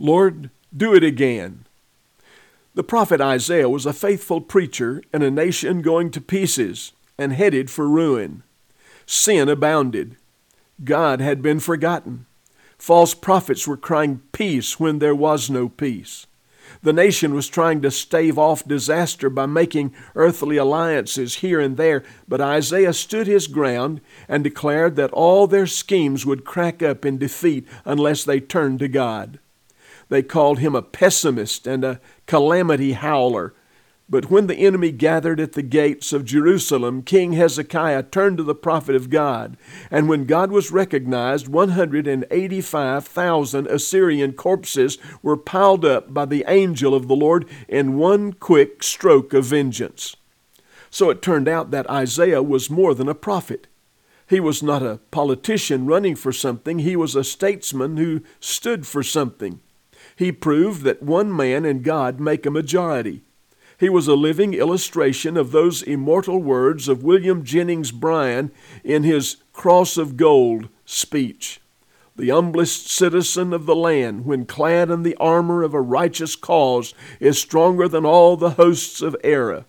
Lord, do it again. The prophet Isaiah was a faithful preacher in a nation going to pieces and headed for ruin. Sin abounded. God had been forgotten. False prophets were crying peace when there was no peace. The nation was trying to stave off disaster by making earthly alliances here and there, but Isaiah stood his ground and declared that all their schemes would crack up in defeat unless they turned to God. They called him a pessimist and a calamity howler. But when the enemy gathered at the gates of Jerusalem, King Hezekiah turned to the prophet of God. And when God was recognized, 185,000 Assyrian corpses were piled up by the angel of the Lord in one quick stroke of vengeance. So it turned out that Isaiah was more than a prophet. He was not a politician running for something. He was a statesman who stood for something. He proved that one man and God make a majority. He was a living illustration of those immortal words of William Jennings Bryan in his Cross of Gold speech. The humblest citizen of the land, when clad in the armor of a righteous cause, is stronger than all the hosts of error.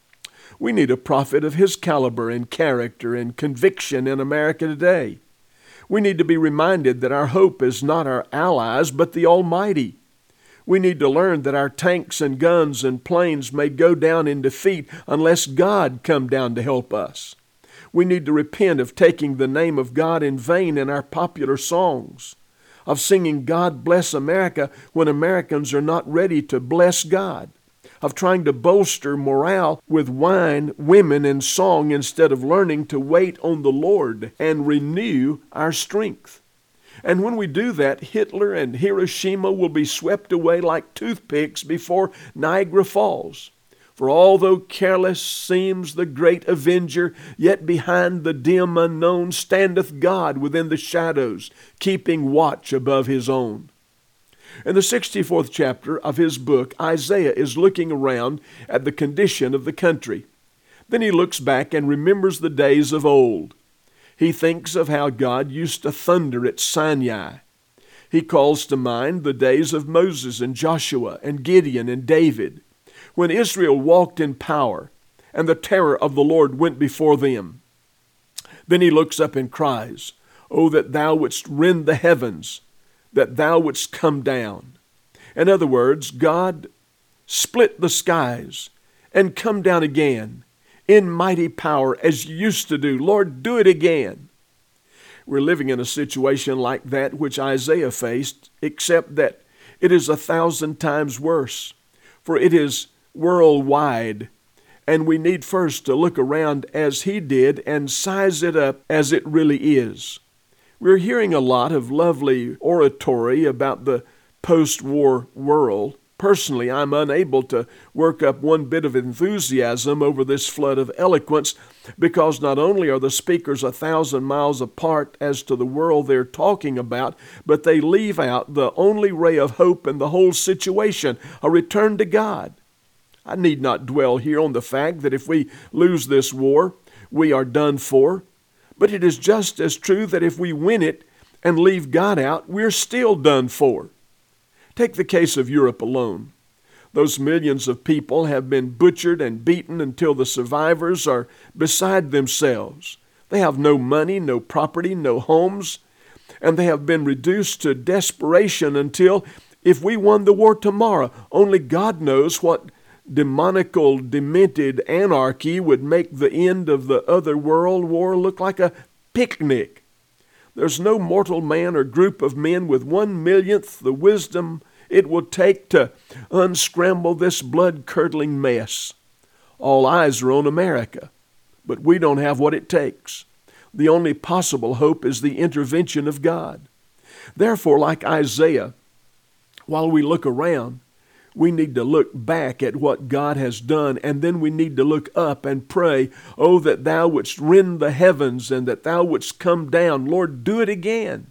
We need a prophet of his caliber and character and conviction in America today. We need to be reminded that our hope is not our allies, but the Almighty. We need to learn that our tanks and guns and planes may go down in defeat unless God come down to help us. We need to repent of taking the name of God in vain in our popular songs, of singing God Bless America when Americans are not ready to bless God, of trying to bolster morale with wine, women, and song instead of learning to wait on the Lord and renew our strength. And when we do that, Hitler and Hiroshima will be swept away like toothpicks before Niagara Falls. For although careless seems the great avenger, yet behind the dim unknown standeth God within the shadows, keeping watch above his own. In the 64th chapter of his book, Isaiah is looking around at the condition of the country. Then he looks back and remembers the days of old. He thinks of how God used to thunder at Sinai. He calls to mind the days of Moses and Joshua and Gideon and David, when Israel walked in power and the terror of the Lord went before them. Then he looks up and cries, "Oh, that thou wouldst rend the heavens, that thou wouldst come down." In other words, God, split the skies and come down again in mighty power as you used to do. Lord, do it again. We're living in a situation like that which Isaiah faced, except that it is 1,000 times worse, for it is worldwide, and we need first to look around as he did and size it up as it really is. We're hearing a lot of lovely oratory about the post-war world. Personally, I'm unable to work up one bit of enthusiasm over this flood of eloquence, because not only are the speakers 1,000 miles apart as to the world they're talking about, but they leave out the only ray of hope in the whole situation, a return to God. I need not dwell here on the fact that if we lose this war, we are done for, but it is just as true that if we win it and leave God out, we're still done for. Take the case of Europe alone. Those millions of people have been butchered and beaten until the survivors are beside themselves. They have no money, no property, no homes, and they have been reduced to desperation until, if we won the war tomorrow, only God knows what demonical, demented anarchy would make the end of the other world war look like a picnic. There's no mortal man or group of men with 1/1,000,000th the wisdom it will take to unscramble this blood-curdling mess. All eyes are on America, but we don't have what it takes. The only possible hope is the intervention of God. Therefore, like Isaiah, while we look around, we need to look back at what God has done, and then we need to look up and pray, "Oh, that thou wouldst rend the heavens and that thou wouldst come down. Lord, do it again."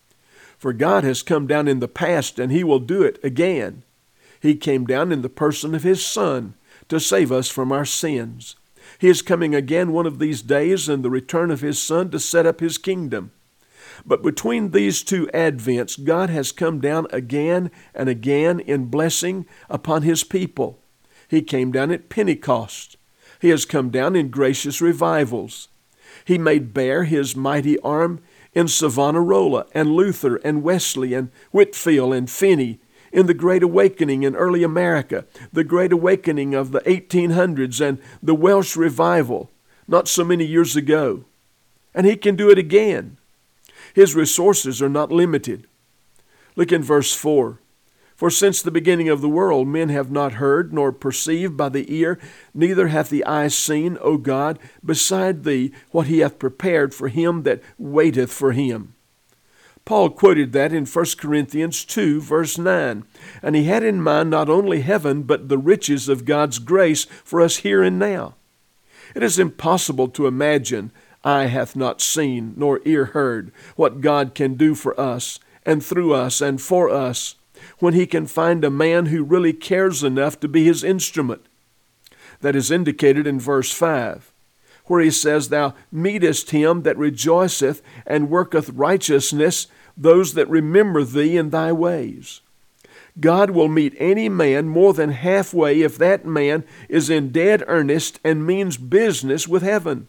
For God has come down in the past, and he will do it again. He came down in the person of his Son to save us from our sins. He is coming again one of these days in the return of his Son to set up his kingdom. But between these two advents, God has come down again and again in blessing upon His people. He came down at Pentecost. He has come down in gracious revivals. He made bare His mighty arm in Savonarola and Luther and Wesley and Whitefield and Finney, in the Great Awakening in early America, the Great Awakening of the 1800s and the Welsh Revival not so many years ago. And He can do it again. His resources are not limited. Look in verse 4. For since the beginning of the world men have not heard nor perceived by the ear, neither hath the eye seen, O God, beside Thee what He hath prepared for him that waiteth for Him. Paul quoted that in 1 Corinthians 2, verse 9, and he had in mind not only heaven, but the riches of God's grace for us here and now. It is impossible to imagine, eye hath not seen, nor ear heard, what God can do for us, and through us, and for us, when He can find a man who really cares enough to be His instrument. That is indicated in verse 5. Where he says, Thou meetest him that rejoiceth and worketh righteousness, those that remember Thee in Thy ways. God will meet any man more than halfway if that man is in dead earnest and means business with heaven.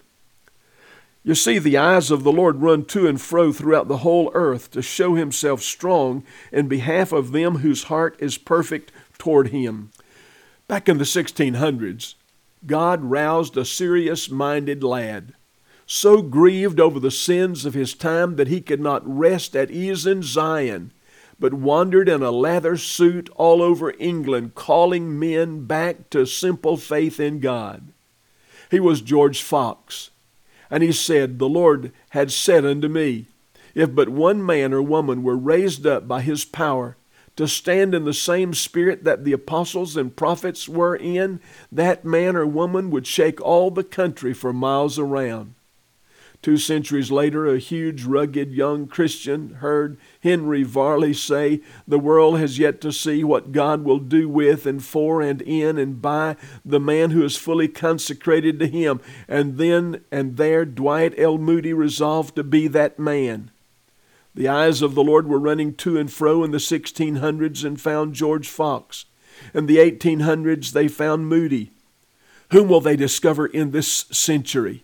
You see, the eyes of the Lord run to and fro throughout the whole earth to show Himself strong in behalf of them whose heart is perfect toward Him. Back in the 1600s, God roused a serious-minded lad, so grieved over the sins of his time that he could not rest at ease in Zion, but wandered in a leather suit all over England, calling men back to simple faith in God. He was George Fox, and he said, The Lord had said unto me, if but one man or woman were raised up by His power, to stand in the same spirit that the apostles and prophets were in, that man or woman would shake all the country for miles around. 2 centuries later, a huge, rugged young Christian heard Henry Varley say, the world has yet to see what God will do with and for and in and by the man who is fully consecrated to Him. And then and there, Dwight L. Moody resolved to be that man. The eyes of the Lord were running to and fro in the 1600s and found George Fox. In the 1800s, they found Moody. Whom will they discover in this century?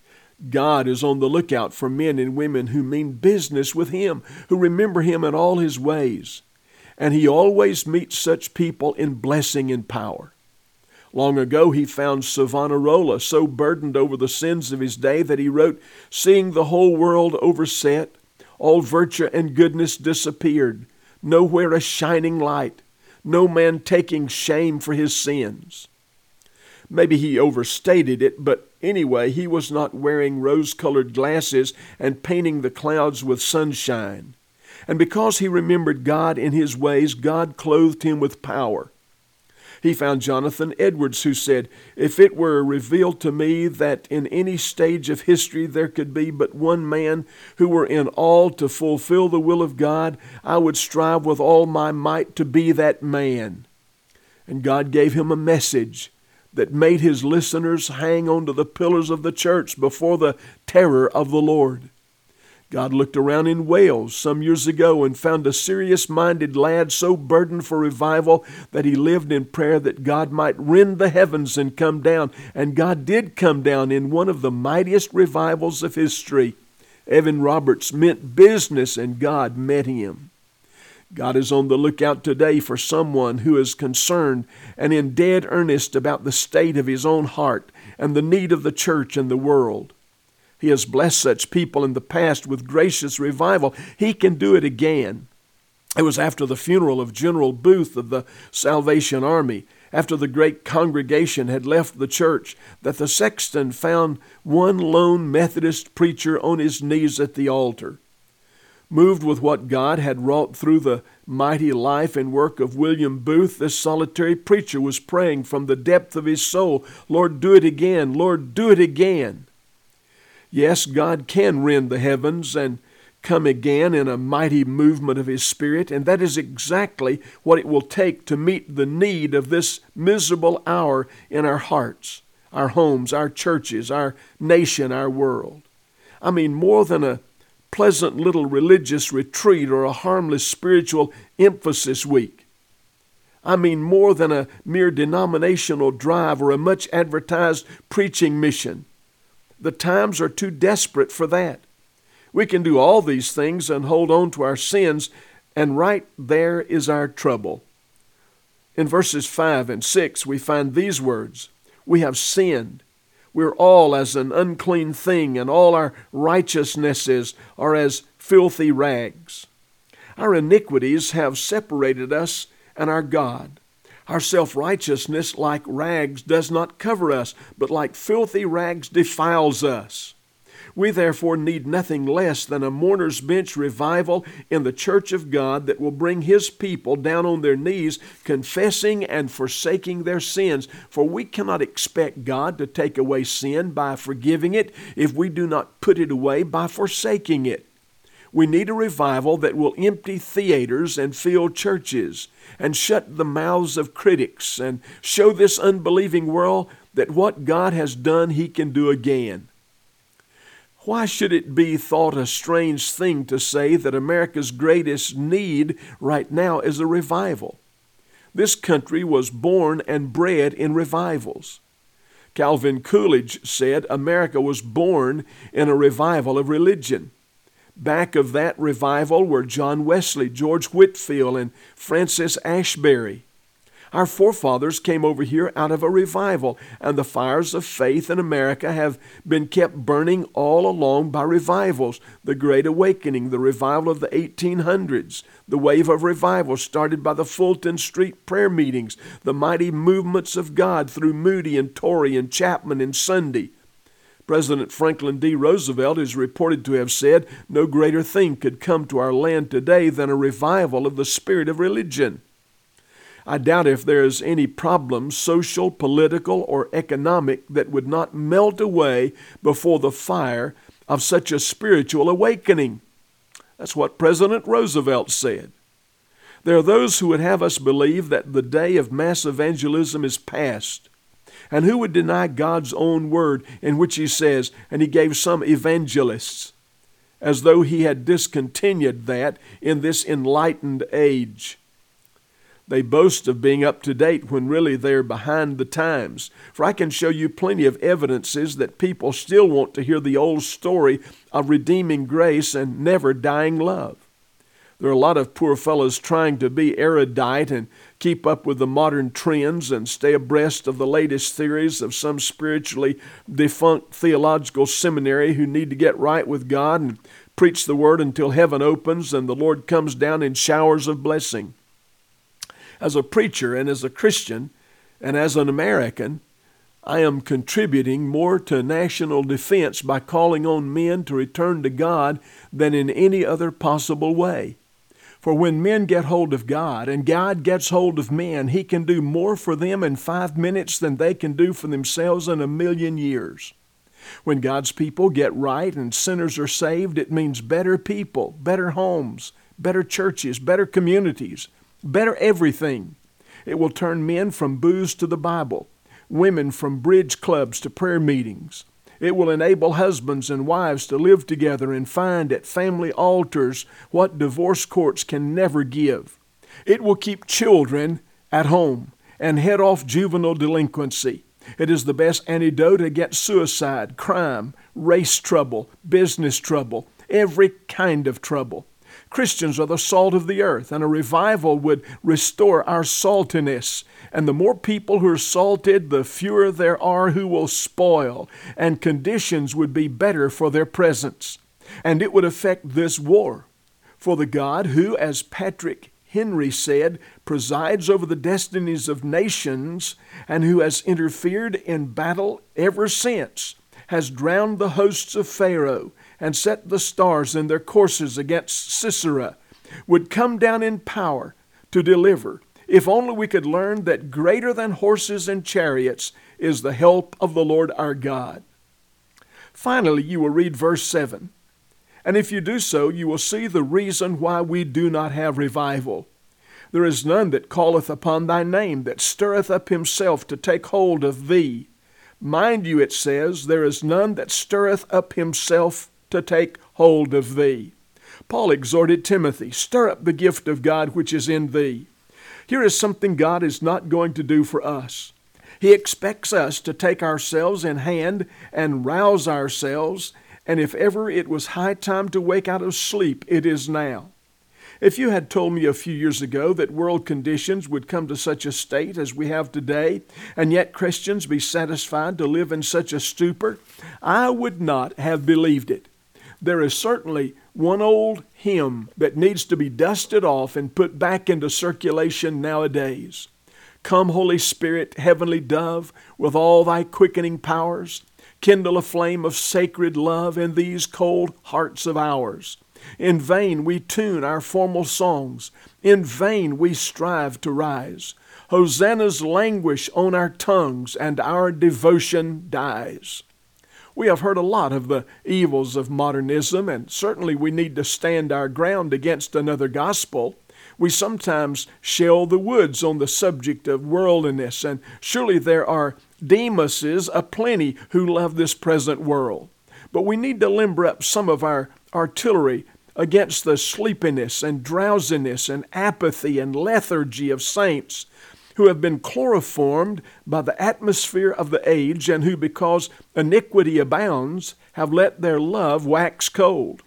God is on the lookout for men and women who mean business with Him, who remember Him in all His ways. And He always meets such people in blessing and power. Long ago, He found Savonarola so burdened over the sins of his day that he wrote, Seeing the whole world overset, all virtue and goodness disappeared, nowhere a shining light, no man taking shame for his sins. Maybe he overstated it, but anyway, he was not wearing rose-colored glasses and painting the clouds with sunshine. And because he remembered God in His ways, God clothed him with power. He found Jonathan Edwards, who said, If it were revealed to me that in any stage of history there could be but one man who were in all to fulfill the will of God, I would strive with all my might to be that man. And God gave him a message that made his listeners hang onto the pillars of the church before the terror of the Lord. God looked around in Wales some years ago and found a serious-minded lad so burdened for revival that he lived in prayer that God might rend the heavens and come down. And God did come down in one of the mightiest revivals of history. Evan Roberts meant business, and God met him. God is on the lookout today for someone who is concerned and in dead earnest about the state of his own heart and the need of the church and the world. He has blessed such people in the past with gracious revival. He can do it again. It was after the funeral of General Booth of the Salvation Army, after the great congregation had left the church, that the sexton found one lone Methodist preacher on his knees at the altar. Moved with what God had wrought through the mighty life and work of William Booth, this solitary preacher was praying from the depth of his soul, Lord, do it again. Lord, do it again. Yes, God can rend the heavens and come again in a mighty movement of His Spirit, and that is exactly what it will take to meet the need of this miserable hour in our hearts, our homes, our churches, our nation, our world. I mean, more than a pleasant little religious retreat or a harmless spiritual emphasis week. I mean more than a mere denominational drive or a much advertised preaching mission. The times are too desperate for that. We can do all these things and hold on to our sins, and right there is our trouble. In verses 5 and 6, we find these words, "We have sinned. We're all as an unclean thing, and all our righteousnesses are as filthy rags." Our iniquities have separated us and our God. Our self-righteousness, like rags, does not cover us, but like filthy rags defiles us. We therefore need nothing less than a mourner's bench revival in the church of God that will bring His people down on their knees, confessing and forsaking their sins. For we cannot expect God to take away sin by forgiving it if we do not put it away by forsaking it. We need a revival that will empty theaters and fill churches and shut the mouths of critics and show this unbelieving world that what God has done, He can do again. Why should it be thought a strange thing to say that America's greatest need right now is a revival? This country was born and bred in revivals. Calvin Coolidge said America was born in a revival of religion. Back of that revival were John Wesley, George Whitefield, and Francis Ashbury. Our forefathers came over here out of a revival, and the fires of faith in America have been kept burning all along by revivals. The Great Awakening, the revival of the 1800s, the wave of revival started by the Fulton Street prayer meetings, the mighty movements of God through Moody and Torrey and Chapman and Sunday. President Franklin D. Roosevelt is reported to have said, "No greater thing could come to our land today than a revival of the spirit of religion." I doubt if there is any problem, social, political, or economic, that would not melt away before the fire of such a spiritual awakening. That's what President Roosevelt said. There are those who would have us believe that the day of mass evangelism is past, and who would deny God's own word in which He says, "And He gave some evangelists," as though He had discontinued that in this enlightened age. They boast of being up to date when really they're behind the times. For I can show you plenty of evidences that people still want to hear the old story of redeeming grace and never dying love. There are a lot of poor fellows trying to be erudite and keep up with the modern trends and stay abreast of the latest theories of some spiritually defunct theological seminary who need to get right with God and preach the Word until heaven opens and the Lord comes down in showers of blessing. As a preacher and as a Christian and as an American, I am contributing more to national defense by calling on men to return to God than in any other possible way. For when men get hold of God and God gets hold of men, He can do more for them in 5 minutes than they can do for themselves in 1,000,000 years. When God's people get right and sinners are saved, it means better people, better homes, better churches, better communities, better everything. It will turn men from booze to the Bible, women from bridge clubs to prayer meetings. It will enable husbands and wives to live together and find at family altars what divorce courts can never give. It will keep children at home and head off juvenile delinquency. It is the best antidote against suicide, crime, race trouble, business trouble, every kind of trouble. Christians are the salt of the earth, and a revival would restore our saltiness. And the more people who are salted, the fewer there are who will spoil, and conditions would be better for their presence. And it would affect this war. For the God who, as Patrick Henry said, presides over the destinies of nations, and who has interfered in battle ever since, has drowned the hosts of Pharaoh, and set the stars in their courses against Sisera, would come down in power to deliver, if only we could learn that greater than horses and chariots is the help of the Lord our God. Finally, you will read verse 7. And if you do so, you will see the reason why we do not have revival. There is none that calleth upon thy name, that stirreth up himself to take hold of thee. Mind you, it says, there is none that stirreth up himself to take hold of thee. Paul exhorted Timothy, stir up the gift of God which is in thee. Here is something God is not going to do for us. He expects us to take ourselves in hand and rouse ourselves, and if ever it was high time to wake out of sleep, it is now. If you had told me a few years ago that world conditions would come to such a state as we have today, and yet Christians be satisfied to live in such a stupor, I would not have believed it. There is certainly one old hymn that needs to be dusted off and put back into circulation nowadays. Come, Holy Spirit, heavenly dove, with all thy quickening powers, kindle a flame of sacred love in these cold hearts of ours. In vain we tune our formal songs. In vain we strive to rise. Hosannas languish on our tongues, and our devotion dies. We have heard a lot of the evils of modernism, and certainly we need to stand our ground against another gospel. We sometimes shell the woods on the subject of worldliness, and surely there are Demuses aplenty who love this present world. But we need to limber up some of our artillery against the sleepiness and drowsiness and apathy and lethargy of saints who have been chloroformed by the atmosphere of the age, and who, because iniquity abounds, have let their love wax cold.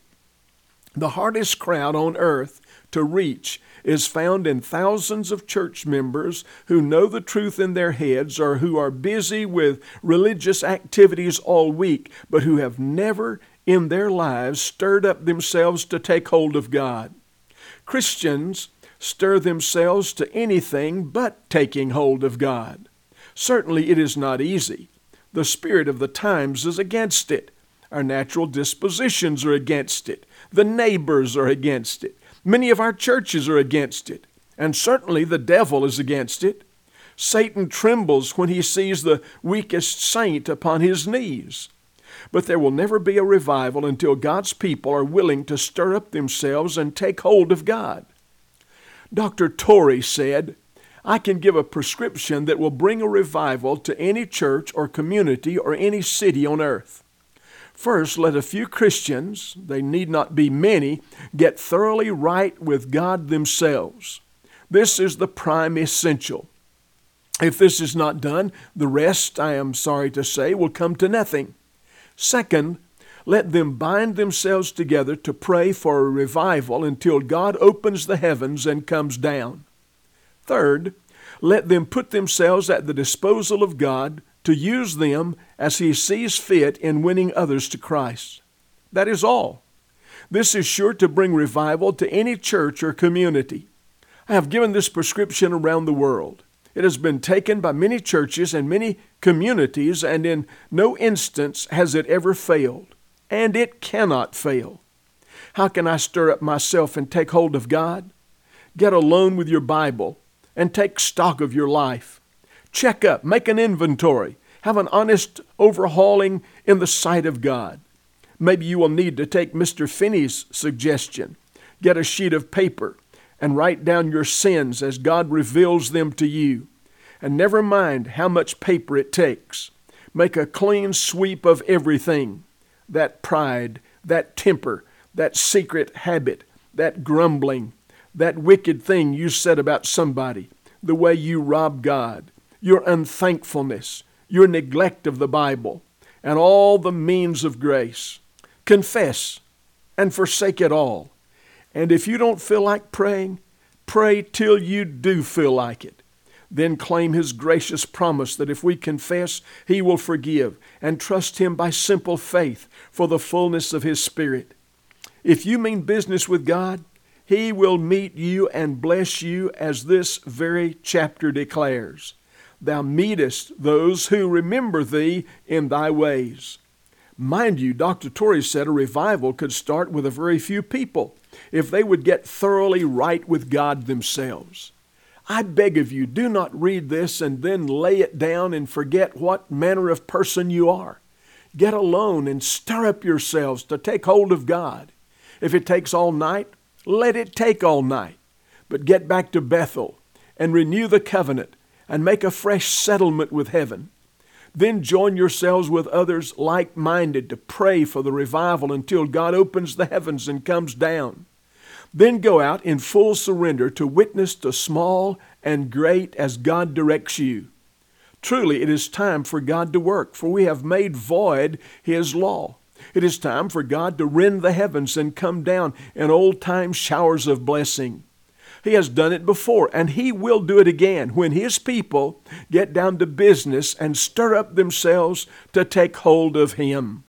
The hardest crowd on earth to reach is found in thousands of church members who know the truth in their heads, or who are busy with religious activities all week, but who have never in their lives stirred up themselves to take hold of God. Christians stir themselves to anything but taking hold of God. Certainly it is not easy. The spirit of the times is against it. Our natural dispositions are against it. The neighbors are against it. Many of our churches are against it. And certainly the devil is against it. Satan trembles when he sees the weakest saint upon his knees. But there will never be a revival until God's people are willing to stir up themselves and take hold of God. Dr. Torrey said, I can give a prescription that will bring a revival to any church or community or any city on earth. First, let a few Christians, they need not be many, get thoroughly right with God themselves. This is the prime essential. If this is not done, the rest, I am sorry to say, will come to nothing. Second, let them bind themselves together to pray for a revival until God opens the heavens and comes down. Third, let them put themselves at the disposal of God to use them as He sees fit in winning others to Christ. That is all. This is sure to bring revival to any church or community. I have given this prescription around the world. It has been taken by many churches and many communities, and in no instance has it ever failed. And it cannot fail. How can I stir up myself and take hold of God? Get alone with your Bible and take stock of your life. Check up, make an inventory, have an honest overhauling in the sight of God. Maybe you will need to take Mr. Finney's suggestion. Get a sheet of paper and write down your sins as God reveals them to you. And never mind how much paper it takes. Make a clean sweep of everything. That pride, that temper, that secret habit, that grumbling, that wicked thing you said about somebody, the way you rob God, your unthankfulness, your neglect of the Bible, and all the means of grace. Confess and forsake it all. And if you don't feel like praying, pray till you do feel like it. Then claim His gracious promise that if we confess, He will forgive, and trust Him by simple faith for the fullness of His Spirit. If you mean business with God, He will meet you and bless you, as this very chapter declares. Thou meetest those who remember Thee in Thy ways. Mind you, Dr. Torrey said a revival could start with a very few people if they would get thoroughly right with God themselves. I beg of you, do not read this and then lay it down and forget what manner of person you are. Get alone and stir up yourselves to take hold of God. If it takes all night, let it take all night. But get back to Bethel and renew the covenant and make a fresh settlement with heaven. Then join yourselves with others like-minded to pray for the revival until God opens the heavens and comes down. Then go out in full surrender to witness to small and great as God directs you. Truly, it is time for God to work, for we have made void His law. It is time for God to rend the heavens and come down in old-time showers of blessing. He has done it before, and He will do it again when His people get down to business and stir up themselves to take hold of Him.